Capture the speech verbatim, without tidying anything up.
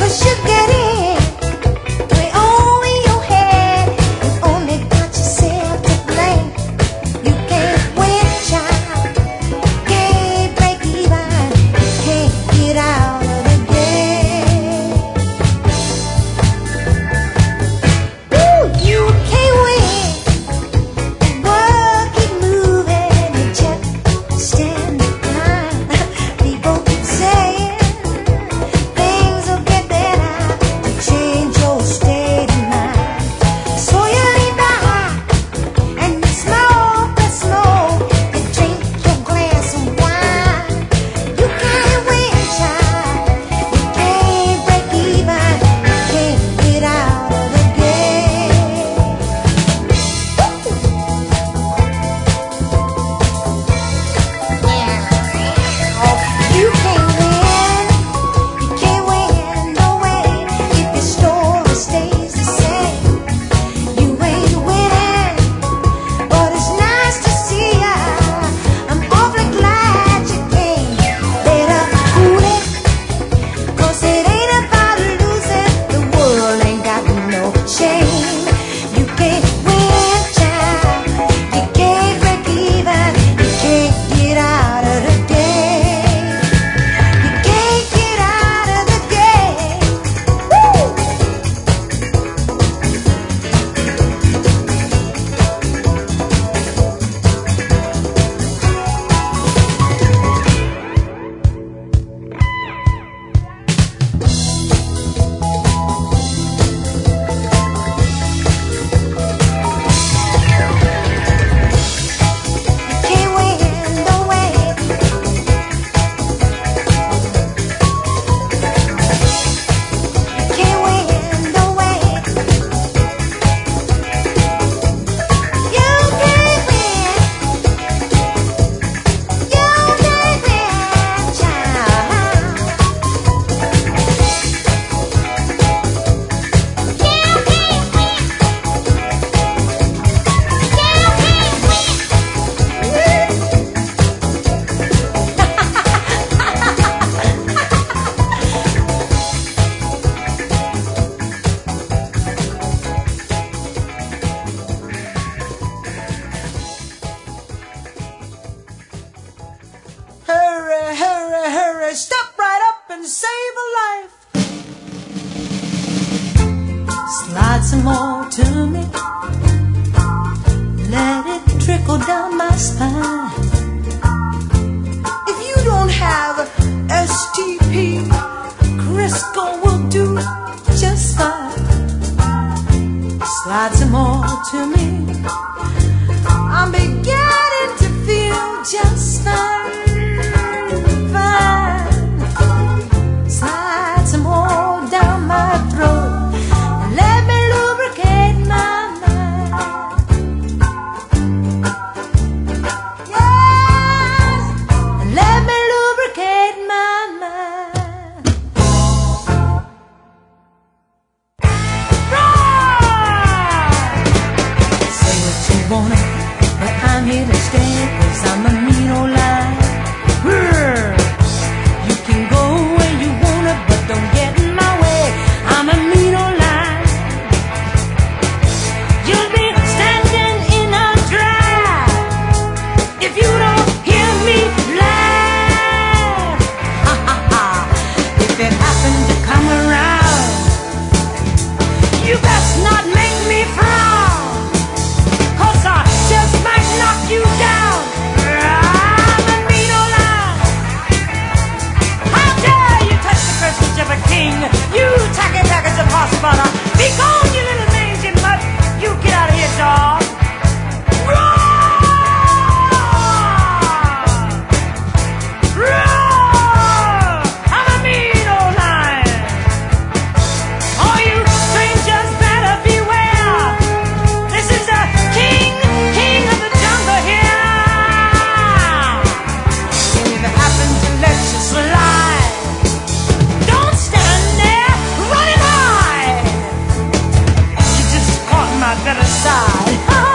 Step right up and save a life. Slide some more to me. Let it trickle down my spine. If you don't have S T P, Crisco will do just fine. Slide some more to me. I'm beginning to feel just fine. But I'm here to stay, 'cause I'm a mean old lion. You can go where you wanna, but don't get in my way. I'm a mean old lion. You'll be standing in a drought if you don't hear me laugh. Ha ha ha. If it happened to come around, you best not make me frown. You down. I'm a mean old lion. How dare you touch the prestige of a king? You tacky package of horse butter. Be gone, you little mangy mutt. You get out of here, dog. Roar! Roar! I'm a mean old lion. All you strangers better beware. This is the king, king of the jungle here. If it happens to let you slide, don't stand there, run and hide. You just caught my better side.